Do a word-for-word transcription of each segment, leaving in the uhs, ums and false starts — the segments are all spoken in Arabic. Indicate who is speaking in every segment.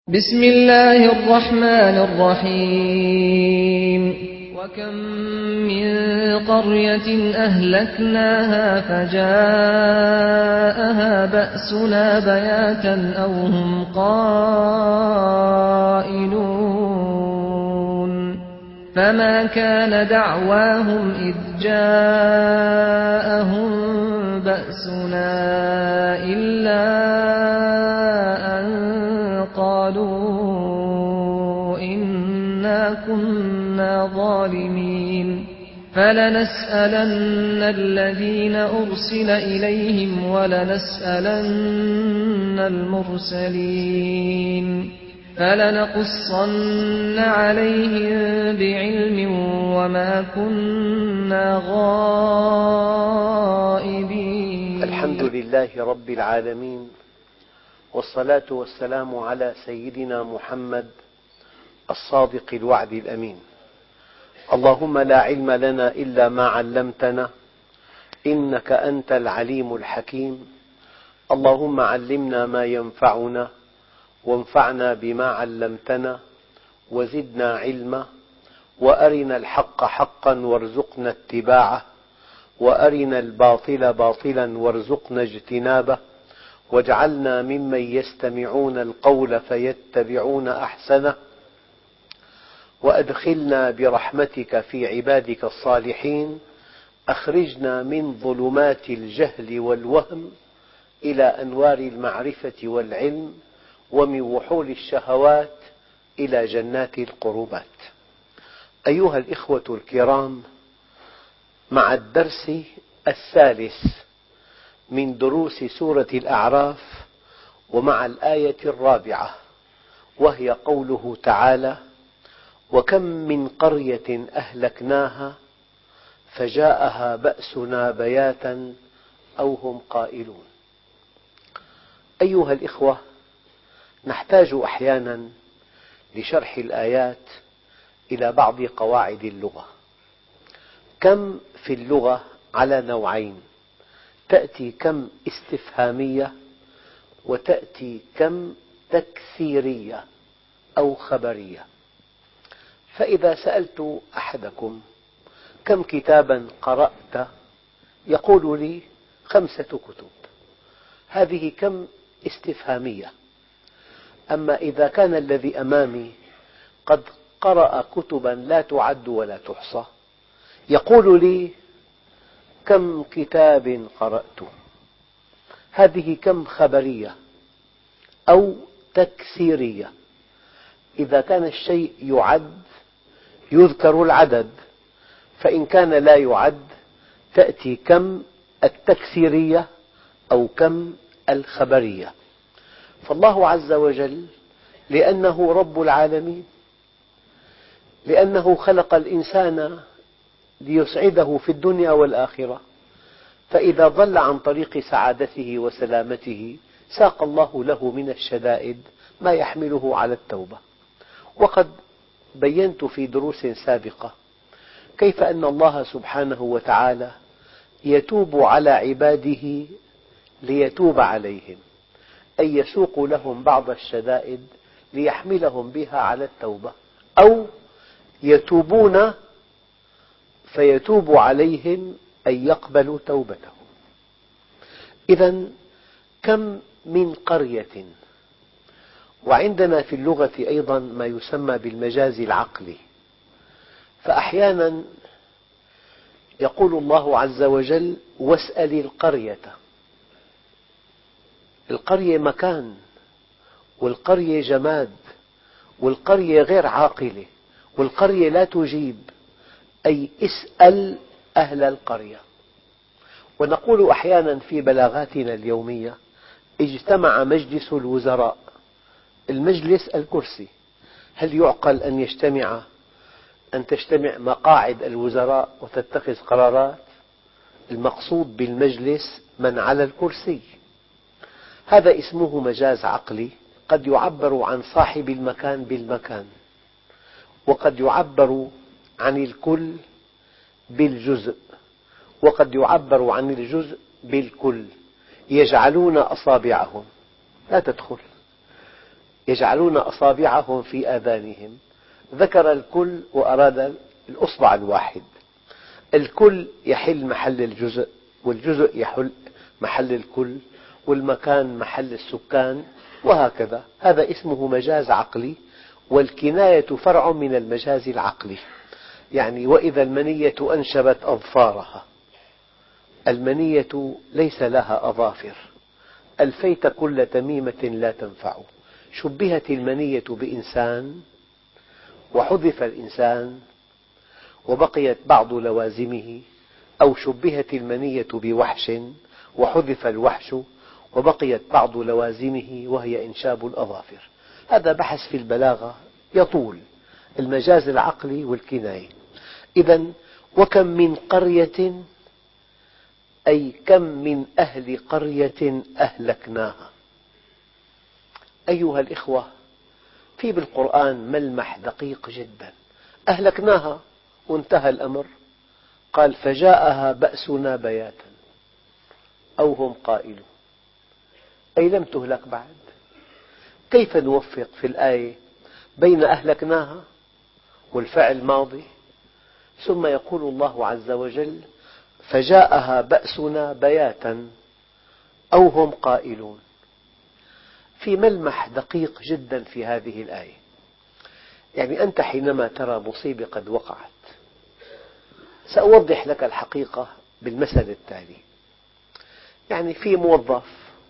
Speaker 1: بسم الله الرحمن الرحيم وكم من قرية أهلكناها فجاءها بأسنا بياتا أو هم قائلون فما كان دعواهم إذ جاءهم بأسنا إلا أن قالوا إنا كنا ظالمين فلنسألن الذين أرسل إليهم ولنسألن المرسلين فلنقصن عليهم بعلم وما كنا غائبين.
Speaker 2: الحمد لله رب العالمين، والصلاة والسلام على سيدنا محمد الصادق الوعد الأمين. اللهم لا علم لنا إلا ما علمتنا إنك أنت العليم الحكيم. اللهم علمنا ما ينفعنا وانفعنا بما علمتنا وزدنا علما، وأرنا الحق حقا وارزقنا اتباعه، وأرنا الباطل باطلا وارزقنا اجتنابه، واجعلنا ممن يستمعون القول فيتبعون أحسنه، وأدخلنا برحمتك في عبادك الصالحين. أخرجنا من ظلمات الجهل والوهم إلى أنوار المعرفة والعلم، ومن وحول الشهوات إلى جنات القربات. أيها الإخوة الكرام، مع الدرس الثالث من دروس سورة الأعراف، ومع الآية الرابعة، وهي قوله تعالى: وكم من قرية أهلكناها فجاءها بأسنا بياتا أو هم قائلون. أيها الإخوة، نحتاج أحيانا لشرح الآيات إلى بعض قواعد اللغة. كم في اللغة على نوعين: تأتي كم استفهامية، وتأتي كم تكثيرية أو خبرية. فإذا سألت أحدكم كم كتابا قرأت يقول لي خمسة كتب، هذه كم استفهامية. أما إذا كان الذي أمامي قد قرأ كتبا لا تعد ولا تحصى يقول لي كم كتاب قرأت، هذه كم خبرية أو تكثيرية. إذا كان الشيء يعد يذكر العدد، فإن كان لا يعد تأتي كم التكثيرية أو كم الخبرية. فالله عز وجل لأنه رب العالمين، لأنه خلق الإنسان ليسعده في الدنيا والآخرة، فإذا ضل عن طريق سعادته وسلامته ساق الله له من الشدائد ما يحمله على التوبة. وقد بينت في دروس سابقة كيف أن الله سبحانه وتعالى يتوب على عباده ليتوب عليهم، أي يسوق لهم بعض الشدائد ليحملهم بها على التوبة، أو يتوبون فيتوب عليهم أن يقبلوا توبتهم. إذن كم من قرية. وعندنا في اللغة أيضا ما يسمى بالمجاز العقلي، فأحيانا يقول الله عز وجل: واسأل القرية. القرية مكان، والقرية جماد، والقرية غير عاقلة، والقرية لا تجيب، أي اسأل أهل القرية. ونقول أحيانا في بلاغاتنا اليومية: اجتمع مجلس الوزراء. المجلس الكرسي، هل يعقل أن يجتمع أن تجتمع مقاعد الوزراء وتتخذ قرارات؟ المقصود بالمجلس من على الكرسي. هذا اسمه مجاز عقلي. قد يعبر عن صاحب المكان بالمكان، وقد يعبر عن الكل بالجزء، وقد يعبر عن الجزء بالكل. يجعلون أصابعهم، لا تدخل. يجعلون أصابعهم في آذانهم. ذكر الكل وأراد الأصبع الواحد. الكل يحل محل الجزء، والجزء يحل محل الكل، والمكان محل السكان، وهكذا. هذا اسمه مجاز عقلي، والكناية فرع من المجاز العقلي. يعني وإذا المنية أنشبت أظفارها، المنية ليس لها أظافر، ألفيت كل تميمة لا تنفع. شبهت المنية بإنسان وحذف الإنسان وبقيت بعض لوازمه، أو شبهت المنية بوحش وحذف الوحش وبقيت بعض لوازمه وهي إنشاب الأظافر. هذا بحث في البلاغة يطول، المجاز العقلي والكناية. إذن وكم من قرية، أي كم من أهل قرية أهلكناها. أيها الإخوة، في بالقرآن ملمح دقيق جدا. أهلكناها وانتهى الأمر. قال فجاءها بأسنا بياتا أو هم قائلون، أي لم تهلك بعد. كيف نوفق في الآية بين أهلكناها والفعل ماضي، ثم يقول الله عز وجل فجاءها بأسنا بياتا أو هم قائلون؟ في ملمح دقيق جدا في هذه الآية. يعني أنت حينما ترى مصيبة قد وقعت، سأوضح لك الحقيقة بالمثل التالي. يعني في موظف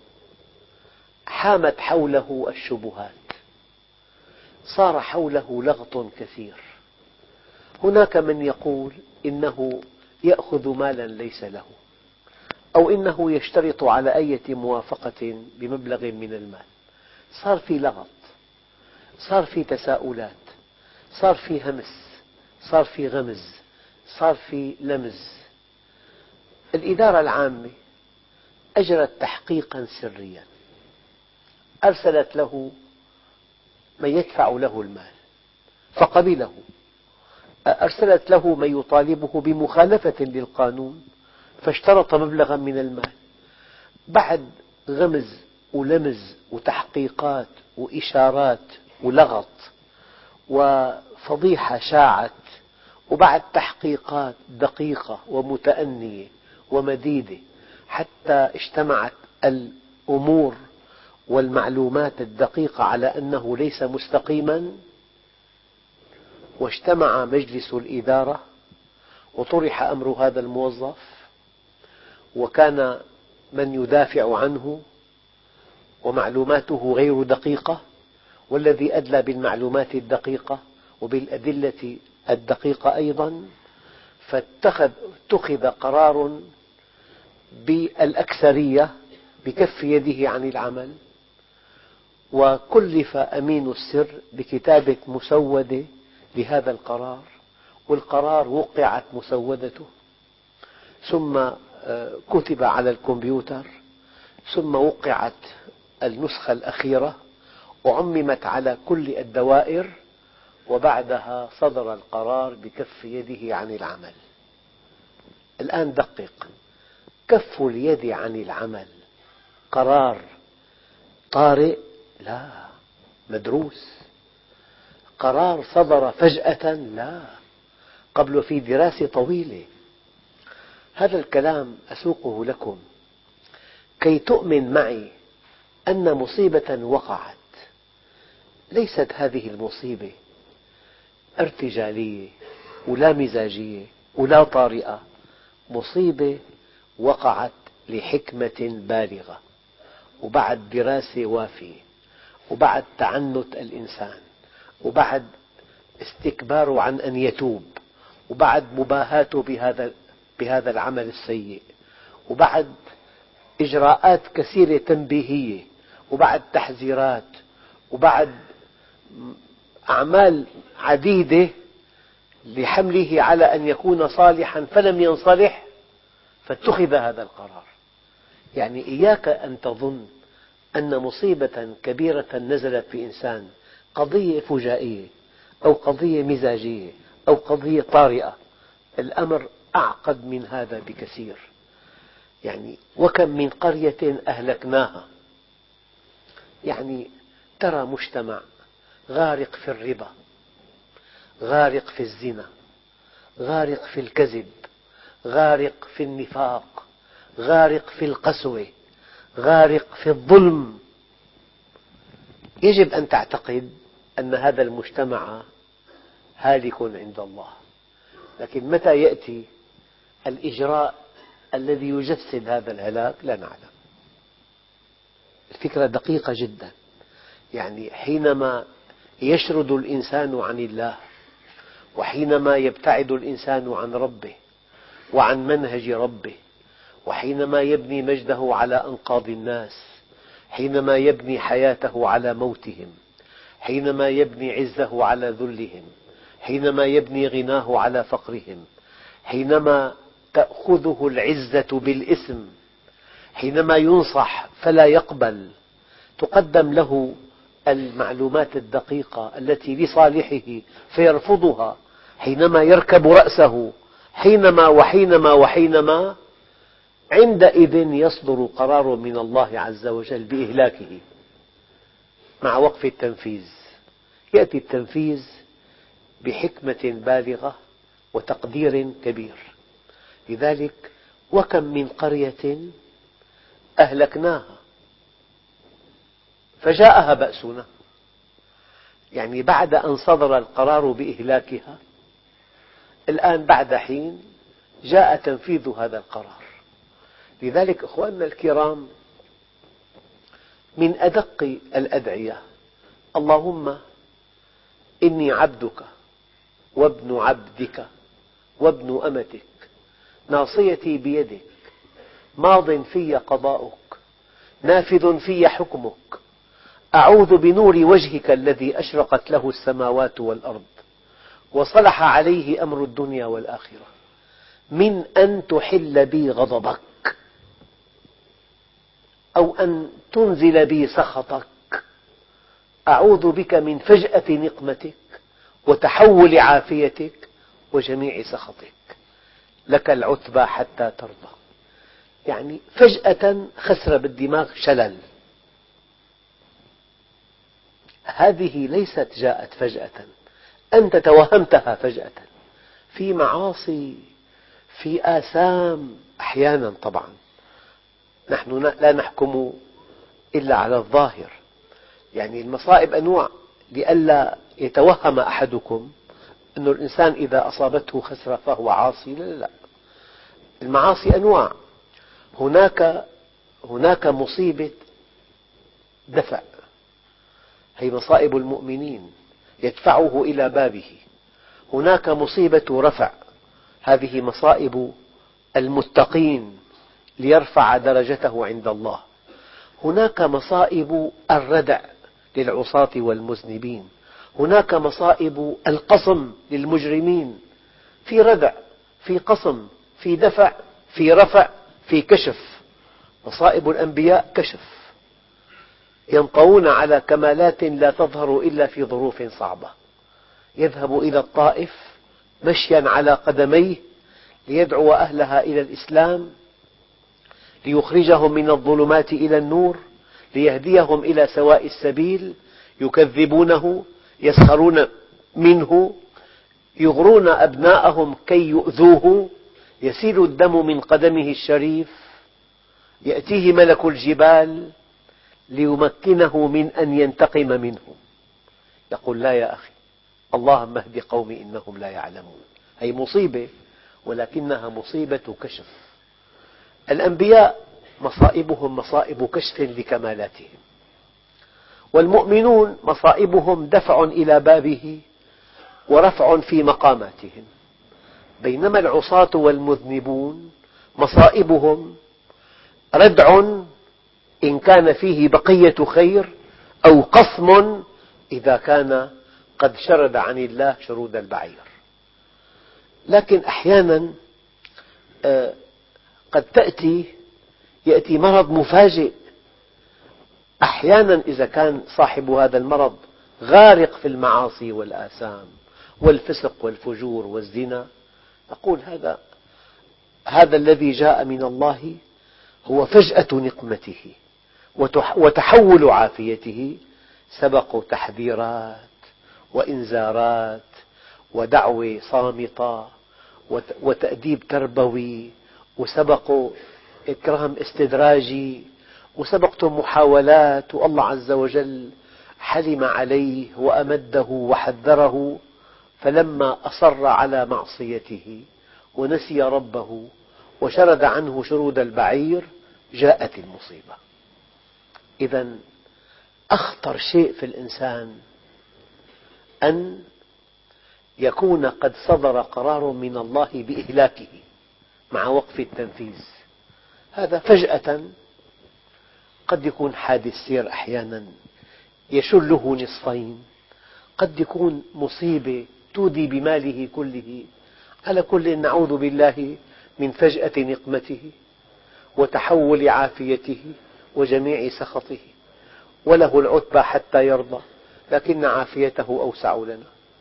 Speaker 2: حامت حوله الشبهات، صار حوله لغط كثير. هناك من يقول إنه يأخذ مالا ليس له، أو إنه يشترط على أي موافقة بمبلغ من المال. صار في لغط، صار في تساؤلات، صار في همس، صار في غمز، صار في لمز. الإدارة العامة أجرت تحقيقا سريا، أرسلت له من يدفع له المال فقبله، أرسلت له من يطالبه بمخالفة للقانون فاشترط مبلغا من المال. بعد غمز ولمز وتحقيقات وإشارات ولغط وفضيحة شاعت، وبعد تحقيقات دقيقة ومتأنية ومديدة، حتى اجتمعت الأمور والمعلومات الدقيقة على أنه ليس مستقيما، واجتمع مجلس الإدارة وطرح أمر هذا الموظف، وكان من يدافع عنه ومعلوماته غير دقيقة، والذي أدلى بالمعلومات الدقيقة وبالأدلة الدقيقة أيضا. فاتخذ قرار بالأكثرية بكف يده عن العمل، وكلف أمين السر بكتابة مسودة لهذا القرار، والقرار وقعت مسودته، ثم كتب على الكمبيوتر، ثم وقعت النسخة الأخيرة وعممت على كل الدوائر، وبعدها صدر القرار بكف يده عن العمل. الآن دقق، كف اليد عن العمل قرار طارئ؟ لا، مدروس. قرار صدر فجأة؟ لا، قبل في دراسة طويلة. هذا الكلام أسوقه لكم كي تؤمن معي أن مصيبة وقعت، ليست هذه المصيبة ارتجالية ولا مزاجية ولا طارئة، مصيبة وقعت لحكمة بالغة، وبعد دراسة وافية، وبعد تعنت الإنسان، وبعد استكباره عن أن يتوب، وبعد مباهاته بهذا بهذا العمل السيء، وبعد إجراءات كثيرة تنبيهية، وبعد تحذيرات، وبعد أعمال عديدة لحمله على أن يكون صالحا فلم ينصلح، فاتخذ هذا القرار. يعني إياك أن تظن أن مصيبة كبيرة نزلت بإنسان قضية فجائية أو قضية مزاجية أو قضية طارئة. الأمر أعقد من هذا بكثير. يعني وكم من قرية أهلكناها، يعني ترى مجتمع غارق في الربا، غارق في الزنا، غارق في الكذب، غارق في النفاق، غارق في القسوة، غارق في الظلم. يجب أن تعتقد أن هذا المجتمع هالك عند الله، لكن متى يأتي الإجراء الذي يجسد هذا الهلاك لا نعلم. الفكرة دقيقة جدا، يعني حينما يشرد الإنسان عن الله، وحينما يبتعد الإنسان عن ربه وعن منهج ربه، وحينما يبني مجده على أنقاض الناس، حينما يبني حياته على موتهم، حينما يبني عزه على ذلهم، حينما يبني غناه على فقرهم، حينما تأخذه العزة بالإثم، حينما ينصح فلا يقبل، تقدم له المعلومات الدقيقة التي لصالحه فيرفضها، حينما يركب رأسه، حينما وحينما وحينما عندئذ يصدر قرار من الله عز وجل بإهلاكه مع وقف التنفيذ. يأتي التنفيذ بحكمة بالغة وتقدير كبير. لذلك وكم من قرية أهلكناها فجاءها بأسنا، يعني بعد أن صدر القرار بإهلاكها، الآن بعد حين جاء تنفيذ هذا القرار. لذلك أخواننا الكرام، من أدق الأدعية: اللهم إني عبدك وابن عبدك وابن أمتك، ناصيتي بيدك، ماض في قضاؤك، نافذ في حكمك، أعوذ بنور وجهك الذي أشرقت له السماوات والأرض وصلح عليه أمر الدنيا والآخرة، من أن تحل بي غضبك أو أن تنزل بي سخطك. أعوذ بك من فجأة نقمتك وتحول عافيتك وجميع سخطك، لك العتبى حتى ترضى. يعني فجأة خسر بالدماغ شلل. هذه ليست جاءت فجأة، أنت توهمتها فجأة، في معاصي، في آثام. أحيانا طبعا نحن لا نحكم إلا على الظاهر، يعني المصائب أنواع، لئلا يتوهم أحدكم أن الإنسان إذا أصابته خسرة فهو عاصي. لا لا، المعاصي أنواع. هناك هناك مصيبة دفع، هي مصائب المؤمنين يدفعه إلى بابه. هناك مصيبة رفع، هذه مصائب المتقين ليرفع درجته عند الله. هناك مصائب الردع للعصاة والمذنبين، هناك مصائب القصم للمجرمين. في ردع، في قصم، في دفع، في رفع، في كشف. مصائب الأنبياء كشف، ينطوون على كمالات لا تظهر إلا في ظروف صعبة. يذهب إلى الطائف مشيا على قدميه ليدعو أهلها إلى الإسلام، ليخرجهم من الظلمات إلى النور، ليهديهم إلى سواء السبيل. يكذبونه، يسخرون منه، يغرون أبناءهم كي يؤذوه، يسيل الدم من قدمه الشريف، يأتيه ملك الجبال ليمكنه من أن ينتقم منه. يقول: لا يا أخي، اللهم اهد قومي إنهم لا يعلمون. هذه مصيبة، ولكنها مصيبة كشف. الأنبياء مصائبهم مصائب كشف لكمالاتهم، والمؤمنون مصائبهم دفع إلى بابه ورفع في مقاماتهم. بينما العصاة والمذنبون مصائبهم ردع إن كان فيه بقية خير، أو قصم إذا كان قد شرد عن الله شرود البعير. لكن أحيانا قد تأتي يأتي مرض مفاجئ. أحيانا إذا كان صاحب هذا المرض غارق في المعاصي والآثام والفسق والفجور والزنا، نقول هذا هذا الذي جاء من الله هو فجأة نقمته وتحول عافيته، سبقوا تحذيرات وإنذارات ودعوة صامتة وتأديب تربوي، وسبقوا إكرام استدراجي، وسبقتم محاولات، والله عز وجل حلم عليه وأمده وحذره، فلما أصر على معصيته ونسي ربه وشرد عنه شرود البعير جاءت المصيبة. إذا أخطر شيء في الإنسان أن يكون قد صدر قرار من الله بإهلاكه مع وقف التنفيذ. هذا فجأة قد يكون حادث سير أحيانا يشله نصفين، قد يكون مصيبة تودي بماله كله. على كل نعوذ بالله من فجأة نقمته وتحول عافيته وجميع سخطه، وله العتبى حتى يرضى، لكن عافيته أوسع لنا.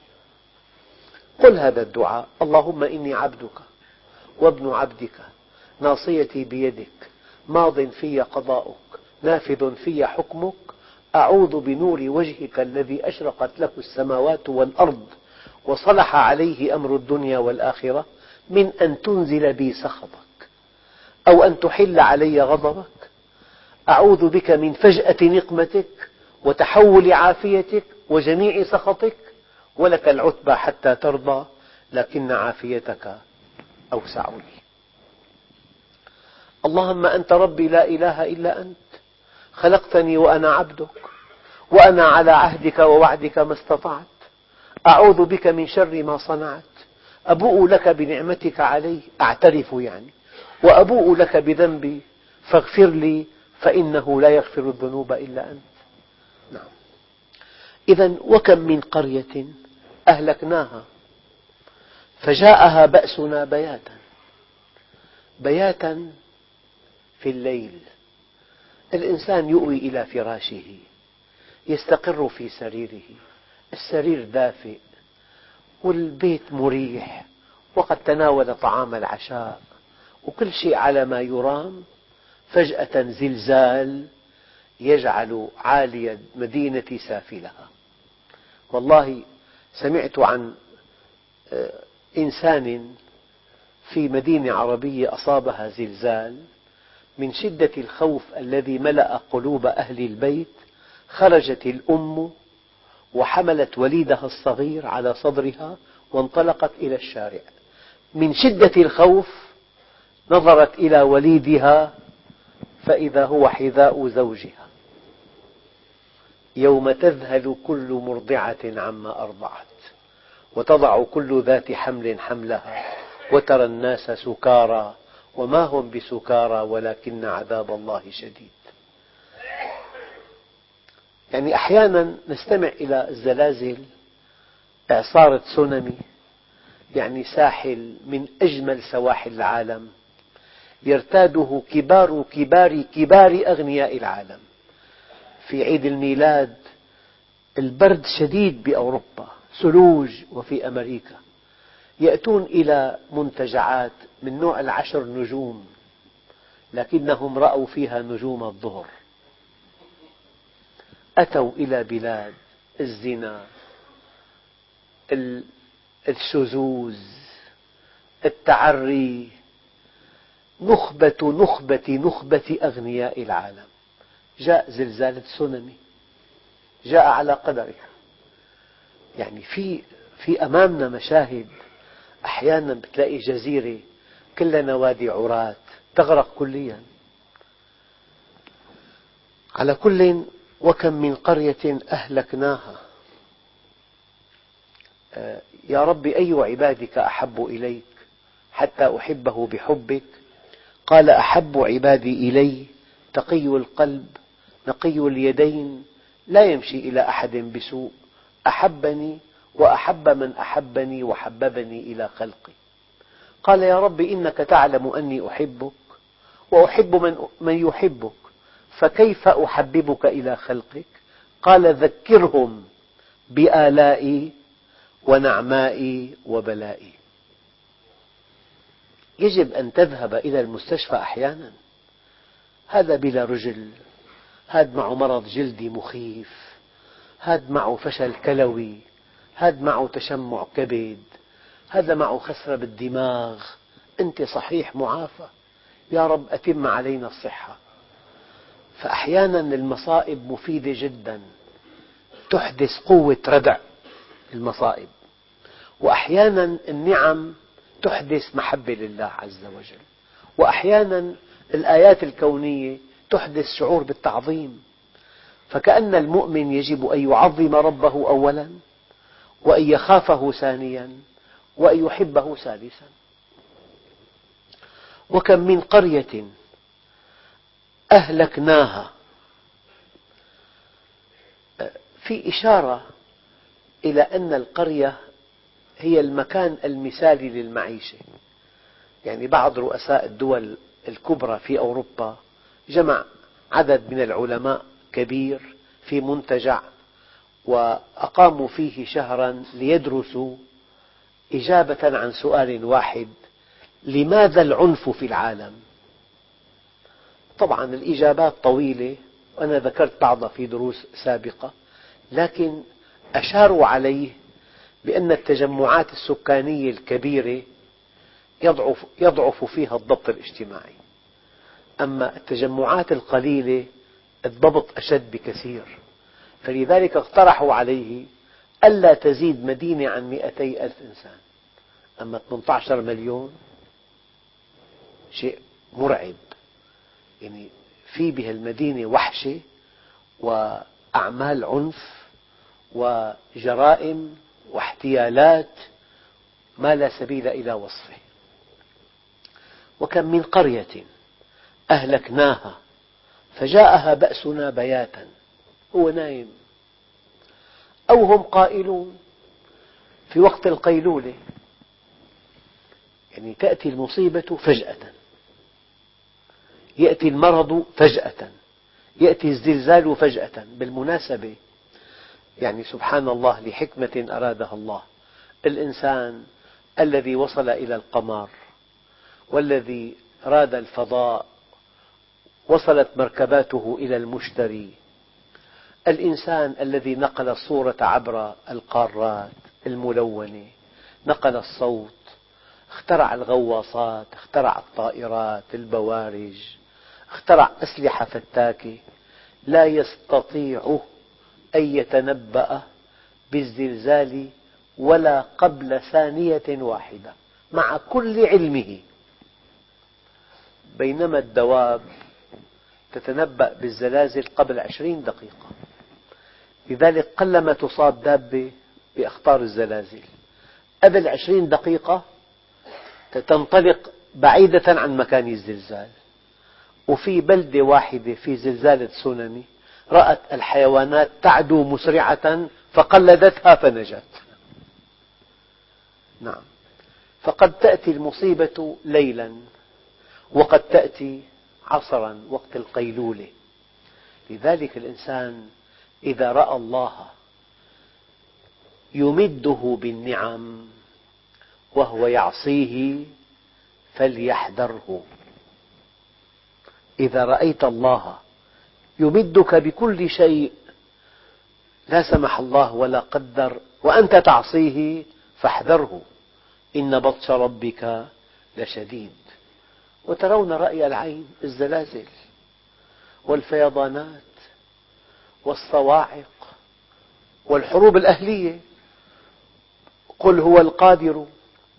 Speaker 2: قل هذا الدعاء: اللهم إني عبدك وابن عبدك، ناصيتي بيدك، ماض في قضاؤك، نافذ في حكمك، أعوذ بنور وجهك الذي أشرقت له السماوات والأرض وصلح عليه أمر الدنيا والآخرة من أن تنزل بي سخطك أو أن تحل علي غضبك. أعوذ بك من فجأة نقمتك وتحول عافيتك وجميع سخطك، ولك العتبى حتى ترضى، لكن عافيتك أوسع لي. اللهم أنت ربي لا إله إلا أنت، خلقتني وأنا عبدك، وأنا على عهدك ووعدك ما استطعت، أعوذ بك من شر ما صنعت، أبوء لك بنعمتك علي، أعترف يعني، وأبوء لك بذنبي فاغفر لي فإنه لا يغفر الذنوب إلا أنت. نعم. إذا وكم من قرية أهلكناها فجاءها بأسنا بياتا بياتا في الليل. الإنسان يؤوي إلى فراشه، يستقر في سريره، السرير دافئ والبيت مريح، وقد تناول طعام العشاء وكل شيء على ما يرام. فجأة زلزال يجعل عالي المدينة سافلها. والله سمعت عن إنسان في مدينة عربية أصابها زلزال، من شدة الخوف الذي ملأ قلوب أهل البيت خرجت الأم وحملت وليدها الصغير على صدرها وانطلقت إلى الشارع. من شدة الخوف نظرت إلى وليدها فإذا هو حذاء زوجها. يوم تذهل كل مرضعة عما أرضعت وتضع كل ذات حمل حملها وترى الناس سكارى وما هم بسكارى ولكن عذاب الله شديد. يعني أحيانا نستمع إلى الزلازل، إعصار تسونامي، يعني ساحل من أجمل سواحل العالم يرتاده كبار كبار كبار أغنياء العالم. في عيد الميلاد البرد شديد بأوروبا، ثلوج، وفي أمريكا يأتون إلى منتجعات من نوع العشر نجوم، لكنهم رأوا فيها نجوم الظهر. أتوا إلى بلاد الزنا، الشذوذ، التعري، نخبة نخبة نخبة أغنياء العالم. جاء زلزال تسونامي، جاء على قدرها. يعني في في أمامنا مشاهد، أحيانا بتلاقي جزيرة كلها نوادي عراة تغرق كليا. على كل، وكم من قرية أهلكناها. يا رب أي عبادك أحب إليك حتى أحبه بحبك؟ قال أحب عبادي إلي تقي القلب نقي اليدين لا يمشي إلى أحد بسوء، أحبني وأحب من أحبني وحببني إلى خلقي. قال يا رب إنك تعلم أني أحبك وأحب من, من يحبك، فكيف أحببك إلى خلقك؟ قال ذكرهم بآلائي ونعمائي وبلائي. يجب أن تذهب إلى المستشفى أحيانا، هذا بلا رجل، هذا معه مرض جلدي مخيف، هذا معه فشل كلوي، هذا معه تشمع كبد، هذا معه خسرة بالدماغ، أنت صحيح معافى، يا رب أتم علينا الصحة. فأحيانا المصائب مفيدة جدا، تحدث قوة ردع المصائب، وأحيانا النعم تحدث محبة لله عز وجل، وأحيانا الآيات الكونية تحدث شعور بالتعظيم. فكأن المؤمن يجب أن يعظم ربه أولا، وأن يخافه ثانيا، وأن يحبه ثالثا. وكم من قرية أهلكناها، في إشارة إلى أن القرية هي المكان المثالي للمعيشة. يعني بعض رؤساء الدول الكبرى في أوروبا جمع عدد من العلماء كبير في منتجع، وأقاموا فيه شهرا ليدرسوا إجابة عن سؤال واحد: لماذا العنف في العالم؟ طبعا الإجابات طويلة، وأنا ذكرت بعضها في دروس سابقة، لكن أشاروا عليه بأن التجمعات السكانية الكبيرة يضعف, يضعف فيها الضبط الاجتماعي، أما التجمعات القليلة الضبط أشد بكثير. فلذلك اقترحوا عليه ألا تزيد مدينة عن مئتي ألف إنسان. أما ثمانية عشر مليون شيء مرعب، يعني في بهالمدينة وحشة وأعمال عنف وجرائم واحتيالات ما لا سبيل إلى وصفه. وكم من قرية أهلكناها فجاءها بأسنا بياتا، هو نايم أو هم قائلون، في وقت القيلولة. يعني تأتي المصيبة فجأة، يأتي المرض فجأة، يأتي الزلزال فجأة. بالمناسبة يعني سبحان الله لحكمة أرادها الله، الإنسان الذي وصل إلى القمر، والذي راد الفضاء، وصلت مركباته إلى المشتري، الإنسان الذي نقل الصورة عبر القارات الملونة، نقل الصوت، اخترع الغواصات، اخترع الطائرات، البوارج، اخترع أسلحة فتاكة، لا يستطيع أن يتنبأ بالزلزال ولا قبل ثانية واحدة مع كل علمه، بينما الدواب تتنبأ بالزلازل قبل عشرين دقيقة. لذلك قلما تصاب دابة بأخطار الزلازل، قبل عشرين دقيقة تنطلق بعيدة عن مكان الزلزال. وفي بلدة واحدة في زلزال تسونامي رأت الحيوانات تعدو مسرعة فقلدتها فنجت. نعم، فقد تأتي المصيبة ليلا، وقد تأتي عصرا وقت القيلولة. لذلك الإنسان إذا رأى الله يمده بالنعم وهو يعصيه فليحذره. إذا رأيت الله يمدك بكل شيء لا سمح الله ولا قدر وأنت تعصيه فاحذره، إن بطش ربك لشديد. وترون رأي العين الزلازل والفيضانات والصواعق والحروب الأهلية. قل هو القادر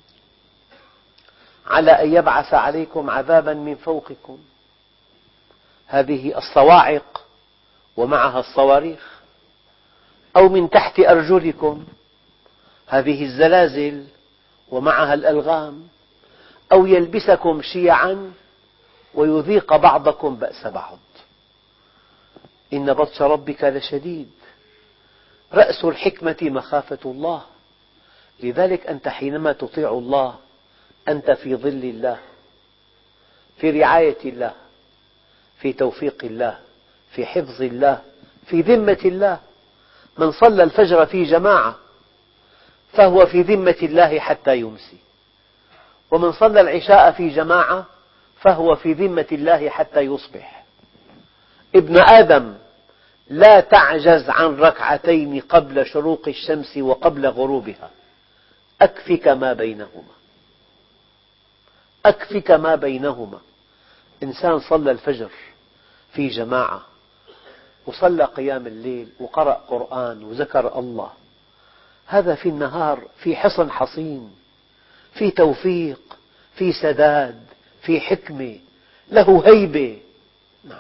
Speaker 2: على أن يبعث عليكم عذابا من فوقكم، هذه الصواعق ومعها الصواريخ، أو من تحت أرجلكم، هذه الزلازل ومعها الألغام، أو يلبسكم شيعا ويذيق بعضكم بأس بعض، إن بطش ربك لشديد. رأس الحكمة مخافة الله. لذلك أنت حينما تطيع الله أنت في ظل الله، في رعاية الله، في توفيق الله، في حفظ الله، في ذمة الله. من صلى الفجر في جماعة فهو في ذمة الله حتى يمسي، ومن صلى العشاء في جماعة فهو في ذمة الله حتى يصبح. ابن آدم لا تعجز عن ركعتين قبل شروق الشمس وقبل غروبها، أكفك ما بينهما، أكفك ما بينهما. إنسان صلى الفجر في جماعة وصلى قيام الليل وقرأ قرآن وذكر الله، هذا في النهار في حصن حصين، في توفيق، في سداد، في حكمة، له هيبة. نعم.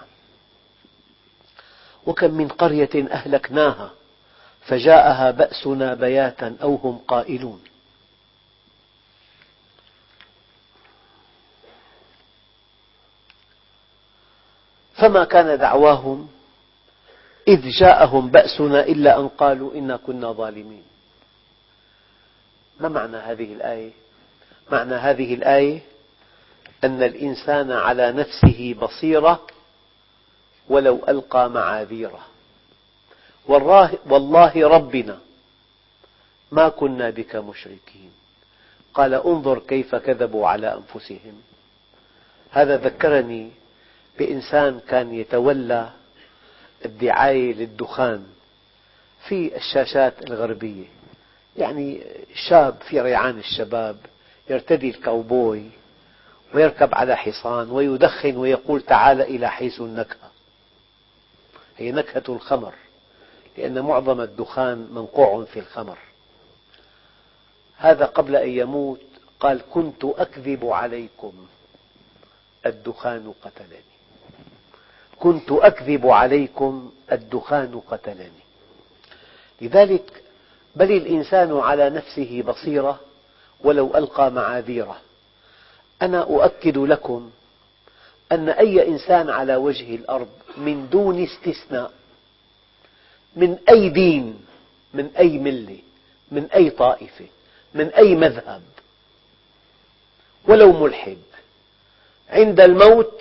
Speaker 2: وكم من قرية أهلكناها فجاءها بأسنا بياتا أو هم قائلون. فما كان دعواهم إذ جاءهم بأسنا إلا أن قالوا إنا كنا ظالمين. ما معنى هذه الآية؟ معنى هذه الآية أن الإنسان على نفسه بصيرة ولو ألقى معاذيره. والله ربنا ما كنا بك مشركين. قال انظر كيف كذبوا على أنفسهم. هذا ذكرني بإنسان كان يتولى الدعاية للدخان في الشاشات الغربية، يعني شاب في ريعان الشباب يرتدي الكاوبوي ويركب على حصان ويدخن ويقول تعال إلى حيث النكهة. هي نكهة الخمر، لأن معظم الدخان منقوع في الخمر. هذا قبل أن يموت قال كنت أكذب عليكم الدخان قتلني، كنت أكذب عليكم الدخان قتلني. لذلك بل الإنسان على نفسه بصيرة ولو ألقى معاذيره. أنا أؤكد لكم أن أي إنسان على وجه الأرض من دون استثناء، من أي دين، من أي ملة، من أي طائفة، من أي مذهب، ولو ملحد، عند الموت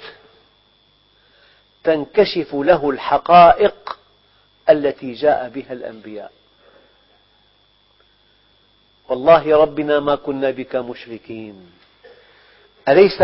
Speaker 2: تنكشف له الحقائق التي جاء بها الأنبياء. والله ربنا ما كنا بك مشركين. أليس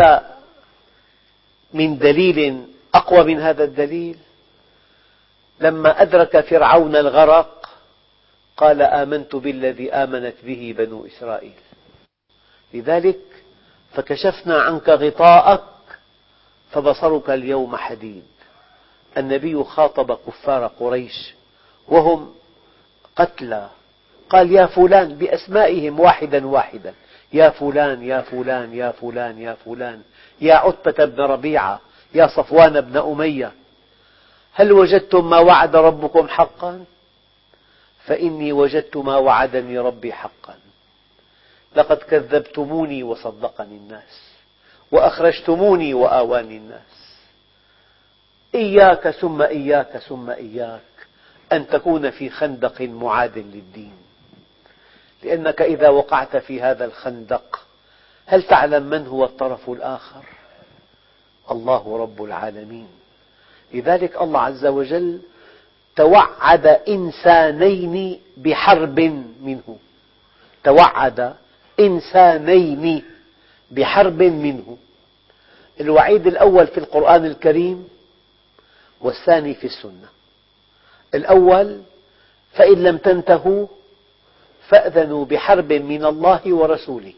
Speaker 2: من دليل أقوى من هذا الدليل؟ لما أدرك فرعون الغرق قال آمنت بالذي آمنت به بنو إسرائيل. لذلك فكشفنا عنك غطاءك فبصرك اليوم حديد. النبي خاطب كفار قريش وهم قتلى، قال يا فلان بأسمائهم واحدا واحدا، يا فلان يا فلان يا فلان يا فلان، يا عتبة بن ربيعة، يا صفوان بن أمية، هل وجدتم ما وعد ربكم حقا؟ فإني وجدت ما وعدني ربي حقا. لقد كذبتموني وصدقني الناس، وأخرجتموني وآواني الناس. إياك ثم إياك ثم إياك أن تكون في خندق معاد للدين، لأنك إذا وقعت في هذا الخندق هل تعلم من هو الطرف الآخر؟ الله رب العالمين. لذلك الله عز وجل توعد إنسانين بحرب منه، توعد إنسانين بحرب منه. الوعيد الأول في القرآن الكريم والثاني في السنة. الأول فإن لم تنتهوا فأذنوا بحرب من الله ورسوله،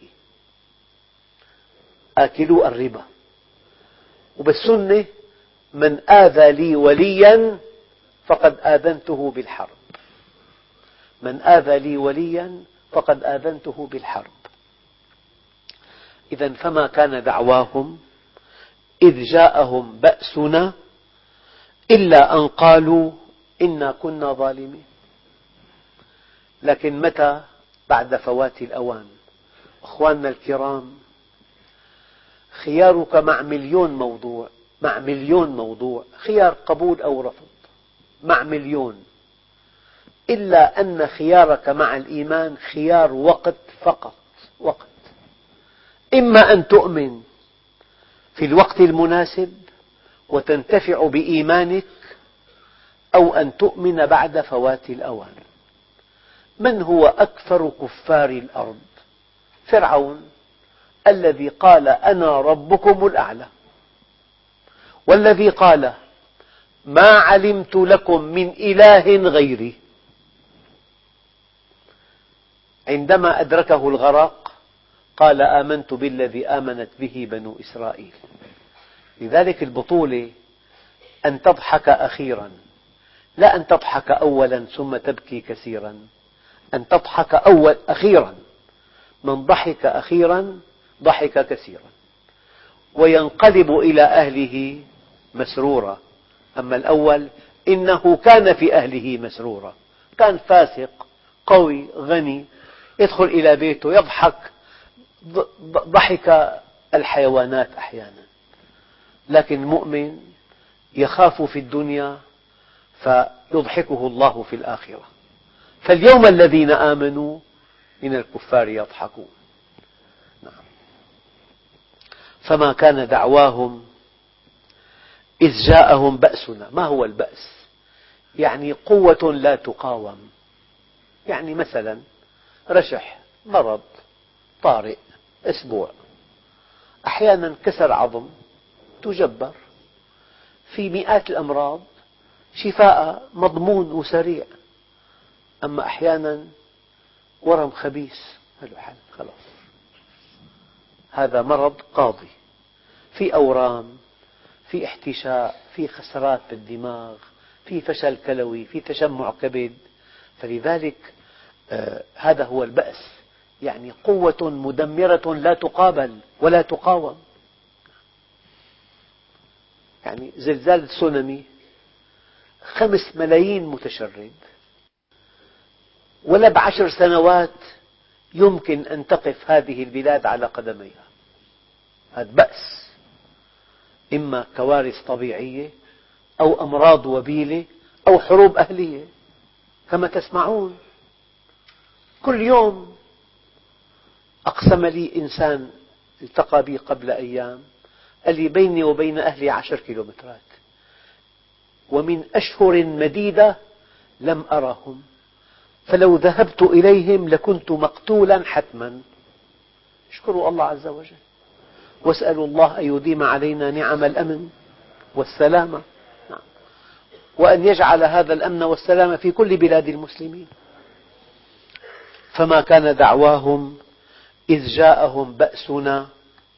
Speaker 2: آكلوا الربا. وبالسنة من آذى لي وليا فقد آذنته بالحرب، من آذى لي وليا فقد آذنته بالحرب. إذن فما كان دعواهم إذ جاءهم بأسنا إلا أن قالوا إنا كنا ظالمين. لكن متى؟ بعد فوات الأوان. أخواننا الكرام، خيارك مع مليون موضوع، مع مليون موضوع، خيار قبول أو رفض، مع مليون، إلا أن خيارك مع الإيمان خيار وقت فقط، وقت. إما أن تؤمن في الوقت المناسب وتنتفع بإيمانك، أو أن تؤمن بعد فوات الأوان. من هو أكثر كفار الأرض؟ فرعون الذي قال أنا ربكم الأعلى، والذي قال ما علمت لكم من إله غيري. عندما أدركه الغرق قال آمنت بالذي آمنت به بنو إسرائيل. لذلك البطولة أن تضحك أخيرا، لا أن تضحك أولا ثم تبكي كثيرا، أن تضحك أول أخيرا. من ضحك أخيرا ضحك كثيرا وينقلب إلى أهله مسرورا. أما الأول إنه كان في أهله مسرورا، كان فاسق قوي غني، يدخل إلى بيته يضحك ضحك الحيوانات أحيانا. لكن المؤمن يخاف في الدنيا فيضحكه الله في الآخرة. فاليوم الذين آمنوا من الكفار يضحكون. نعم. فما كان دعواهم إذ جاءهم بأسنا. ما هو البأس؟ يعني قوة لا تقاوم. يعني مثلا رشح، مرض طارئ أسبوع، أحيانا كسر عظم تجبر، في مئات الأمراض شفاء مضمون وسريع. أما أحيانا ورم خبيث ما له حل، خلاص هذا مرض قاضي، في أورام، في احتشاء، في خسرات بالدماغ، في فشل كلوي، في تجمع كبد. فلذلك آه هذا هو البأس، يعني قوة مدمرة لا تقابل ولا تقاوم. يعني زلزال التسونامي خمس ملايين متشرد، ولا بعشر سنوات يمكن أن تقف هذه البلاد على قدميها. هذا بأس، إما كوارث طبيعية أو أمراض وبيلة أو حروب أهلية كما تسمعون كل يوم. أقسم لي إنسان التقى بي قبل أيام، قال لي بيني وبين أهلي عشر كيلومترات، ومن أشهر مديدة لم أرهم، فلو ذهبت إليهم لكنت مقتولا حتما. اشكروا الله عز وجل واسألوا الله أن يديم علينا نعم الأمن والسلامة، وأن يجعل هذا الأمن والسلام في كل بلاد المسلمين. فما كان دعواهم إذ جاءهم بأسنا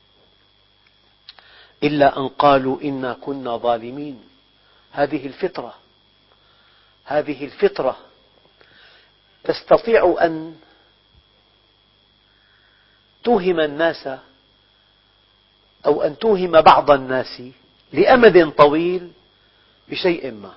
Speaker 2: إلا أن قالوا إنا كنا ظالمين. هذه الفطرة، هذه الفطرة تستطيع أن توهم الناس أو أن توهم بعض الناس لأمد طويل بشيء ما،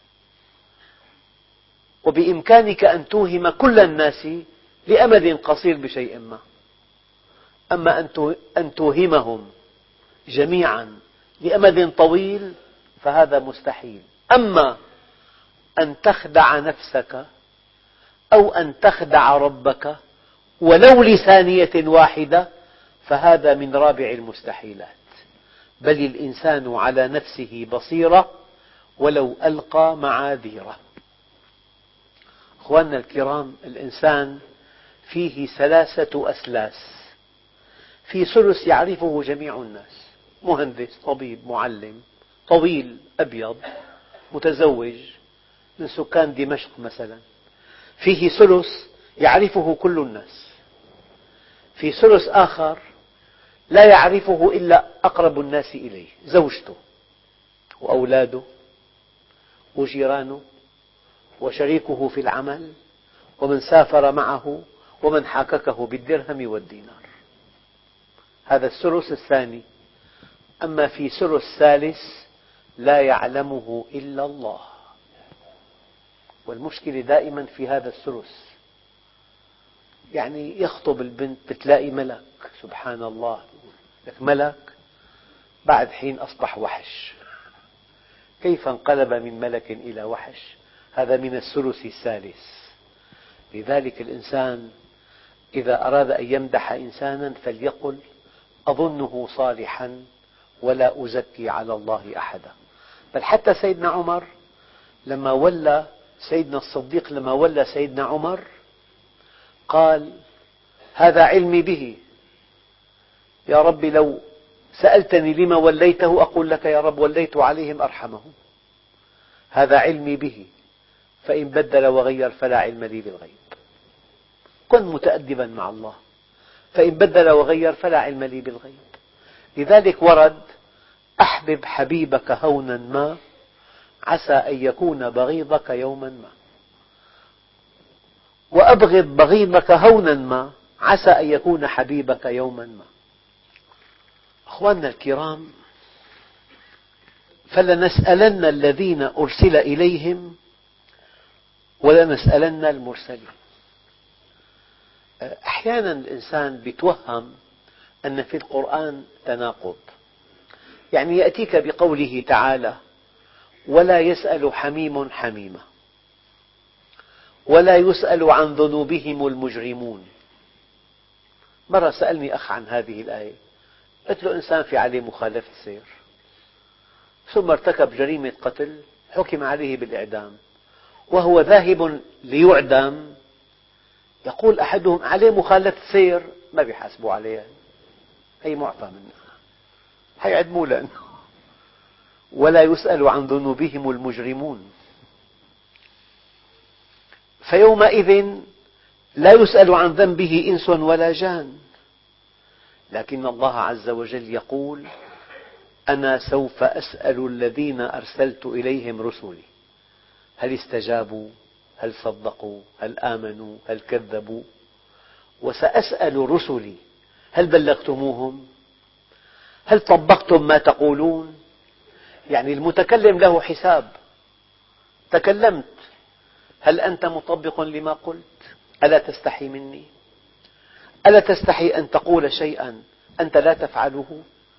Speaker 2: وبإمكانك أن توهم كل الناس لأمد قصير بشيء ما. أما أن توهمهم جميعا لأمد طويل فهذا مستحيل. أما أن تخدع نفسك أو أن تخدع ربك ولو لثانية واحدة فهذا من رابع المستحيلات. بل الإنسان على نفسه بصيرة ولو ألقى معاذيره. أخواننا الكرام، الإنسان فيه ثلاثة أسلاس. في ثلث يعرفه جميع الناس، مهندس، طبيب، معلم، طويل، أبيض، متزوج، من سكان دمشق مثلا. فيه ثلث يعرفه كل الناس. في ثلث آخر لا يعرفه إلا أقرب الناس إليه، زوجته وأولاده وجيرانه وشريكه في العمل ومن سافر معه ومن حاككه بالدرهم والدينار. هذا الثلث الثاني. أما في ثلث ثالث لا يعلمه إلا الله. والمشكلة دائما في هذا الثلث. يعني يخطب البنت بتلاقي ملك، سبحان الله، لك ملك بعد حين أصبح وحش. كيف انقلب من ملك إلى وحش؟ هذا من الثلث الثالث. لذلك الإنسان إذا أراد أن يمدح إنسانا فليقل أظنه صالحا ولا أزكي على الله أحدا. بل حتى سيدنا عمر لما ولى سيدنا الصديق لما ولى سيدنا عمر قال هذا علمي به، يا رب لو سألتني لما وليته أقول لك يا رب وليت عليهم أرحمهم. هذا علمي به، فإن بدل وغير فلا علم لي بالغيب. كن متأدبا مع الله، فإن بدل وغير فلا علم لي بالغيب. لذلك ورد: أحبب حبيبك هونا ما عسى أن يكون بغيضك يوما ما، وأبغض بغيضك هونا ما عسى أن يكون حبيبك يوما ما. أخواننا الكرام، فلنسألن الذين أرسل إليهم ولنسألن المرسلين. أحيانا الإنسان يتوهم أن في القرآن تناقض، يعني يأتيك بقوله تعالى: ولا يسأل حميم حميمة، ولا يسأل عن ذنوبهم المجرمون. مرة سألني أخ عن هذه الآية، قلت له: إنسان في عليه مخالفة سير ثم ارتكب جريمة قتل حكم عليه بالإعدام، وهو ذاهب ليعدم يقول أحدهم: عليه مخالفة سير، ما بيحاسبوا عليها، هي معفى منها، حيعدموا لأنه ولا يسأل عن ذنوبهم المجرمون. فيومئذ لا يسأل عن ذنبه إنس ولا جان. لكن الله عز وجل يقول: أنا سوف أسأل الذين أرسلت إليهم رسلي هل استجابوا، هل صدقوا، هل آمنوا، هل كذبوا، وسأسأل رسلي هل بلغتموهم، هل طبقتم ما تقولون. يعني المتكلم له حساب، تكلمت، هل أنت مطبق لما قلت؟ ألا تستحي مني؟ ألا تستحي أن تقول شيئا أنت لا تفعله؟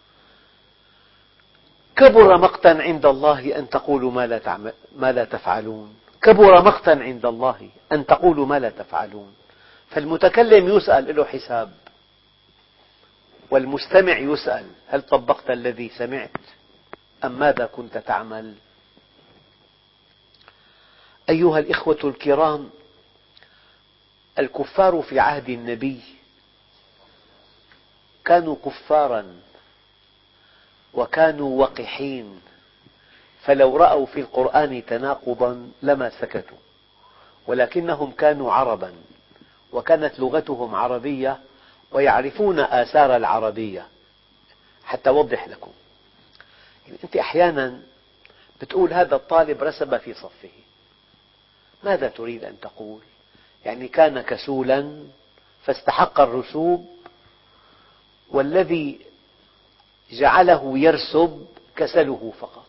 Speaker 2: كبر مقتا عند الله أن تقولوا ما لا, تعمل ما لا تفعلون. كبر مقتا عند الله أن تقولوا ما لا تفعلون. فالمتكلم يسأل له حساب، والمستمع يسأل: هل طبقت الذي سمعت أم ماذا كنت تعمل؟ أيها الإخوة الكرام، الكفار في عهد النبي كانوا كفارا وكانوا وقحين، فلو رأوا في القرآن تناقضا لما سكتوا، ولكنهم كانوا عربا وكانت لغتهم عربية ويعرفون آثار العربية. حتى أوضح لكم، أنت أحيانا بتقول: هذا الطالب رسب في صفه، ماذا تريد أن تقول؟ يعني كان كسولا فاستحق الرسوب، والذي جعله يرسب كسله فقط.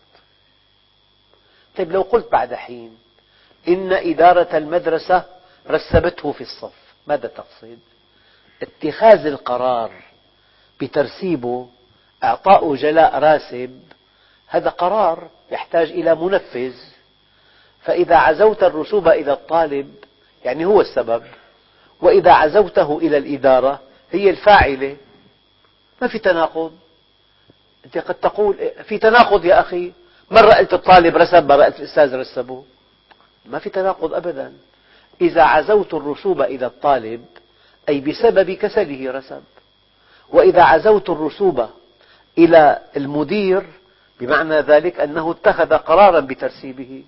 Speaker 2: طيب لو قلت بعد حين: إن إدارة المدرسة رسبته في الصف، ماذا تقصد؟ اتخاذ القرار بترسيبه، إعطاء جلاء راسب، هذا قرار يحتاج إلى منفذ. فإذا عزوت الرسوب إلى الطالب يعني هو السبب، وإذا عزوته إلى الإدارة هي الفاعلة. ما في تناقض. أنت قد تقول: في تناقض يا أخي، مرة قلت الطالب رسب، مرة قلت الأستاذ رسبه. ما في تناقض أبدا. إذا عزوت الرسوب إلى الطالب أي بسبب كسله رسب، وإذا عزوت الرسوب إلى المدير بمعنى ذلك أنه اتخذ قرارا بترسيبه.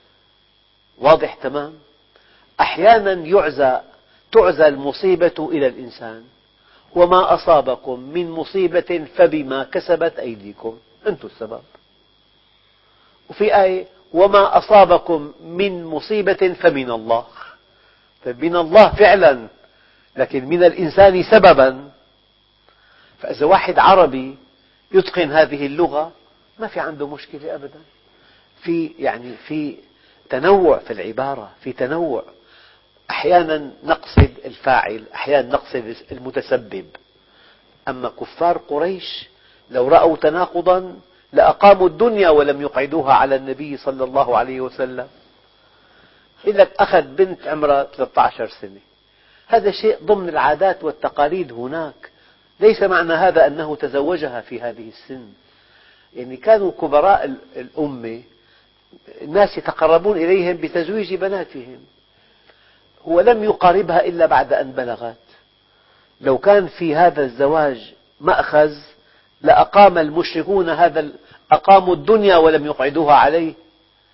Speaker 2: واضح تمام؟ أحيانا يعزى تعزى المصيبة إلى الإنسان: وما أصابكم من مصيبة فبما كسبت أيديكم، أنتم السبب. وفي آية: وما أصابكم من مصيبة فمن الله. من الله فعلا، لكن من الإنسان سببا. فإذا واحد عربي يتقن هذه اللغة ما في عنده مشكلة أبدا. في يعني في تنوع في العبارة، في تنوع. أحيانا نقصد الفاعل، أحيانا نقصد المتسبب. أما كفار قريش لو رأوا تناقضا لأقاموا الدنيا ولم يقعدوها على النبي صلى الله عليه وسلم. يقول لك: أخذ بنت عمرها ثلاثة عشر سنة، هذا شيء ضمن العادات والتقاليد هناك، ليس معنى هذا أنه تزوجها في هذه السن. يعني كانوا كبراء الأمة الناس يتقربون إليهم بتزويج بناتهم، هو لم يقاربها إلا بعد أن بلغت. لو كان في هذا الزواج مأخذ لأقام المشركون هذا، أقاموا الدنيا ولم يقعدوها عليه.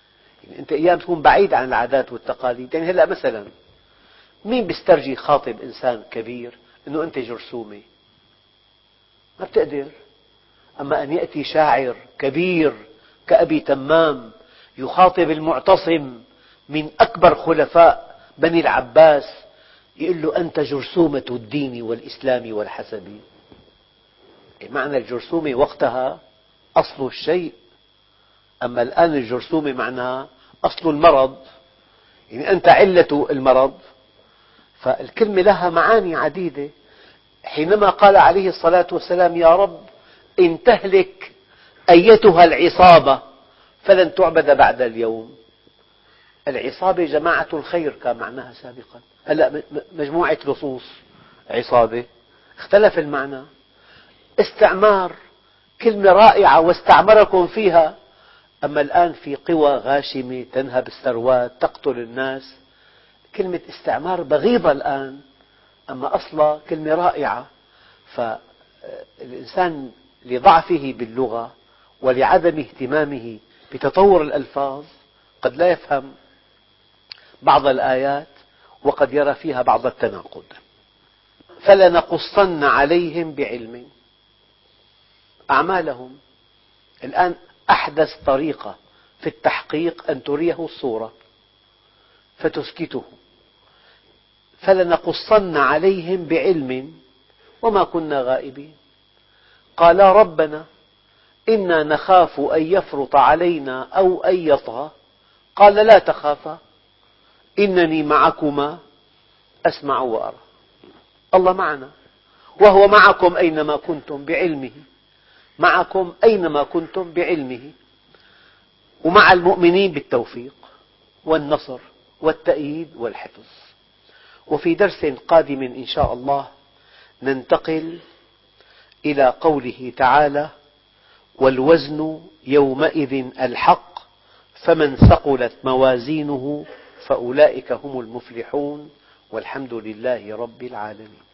Speaker 2: يعني أنت أيام تكون بعيد عن العادات والتقاليد. يعني هلأ مثلا مين بيسترجي خاطب إنسان كبير أنه أنت جرثومة؟ ما بتقدر. أما أن يأتي شاعر كبير كأبي تمام يخاطب المعتصم من أكبر خلفاء بني العباس، يقول له أنت جرثومة الدين والإسلام والحسب. معنى الجرثومة وقتها أصل الشيء، أما الآن الجرثومة معناها أصل المرض، يعني أنت علة المرض. فالكلمة لها معاني عديدة. حينما قال عليه الصلاة والسلام يا رب إن تهلك أيتها العصابة فلن تعبد بعد اليوم. العصابة جماعة الخير كان معناها سابقا، هلأ مجموعة لصوص عصابة، اختلف المعنى. استعمار كلمة رائعة واستعمركم فيها، أما الآن في قوى غاشمة تنهب الثروات تقتل الناس. كلمة استعمار بغيضة الآن، أما أصلها كلمة رائعة. فالإنسان لضعفه باللغة ولعدم اهتمامه بتطور الألفاظ قد لا يفهم بعض الآيات وقد يرى فيها بعض التناقض. فلنقصن عليهم بعلم. أعمالهم الآن أحدث طريقة في التحقيق أن تريه الصورة فتسكته. فلنقصن عليهم بعلم وما كنا غائبين. قالا ربنا إنا نخاف أن يفرط علينا أو أن يطغى. قال لا تخافا إنني معكما أسمع وأرى. الله معنا وهو معكم أينما كنتم بعلمه، معكم أينما كنتم بعلمه، ومع المؤمنين بالتوفيق والنصر والتأييد والحفظ. وفي درس قادم إن شاء الله ننتقل إلى قوله تعالى والوزن يومئذ الحق فمن ثقلت موازينه فأولئك هم المفلحون والحمد لله رب العالمين.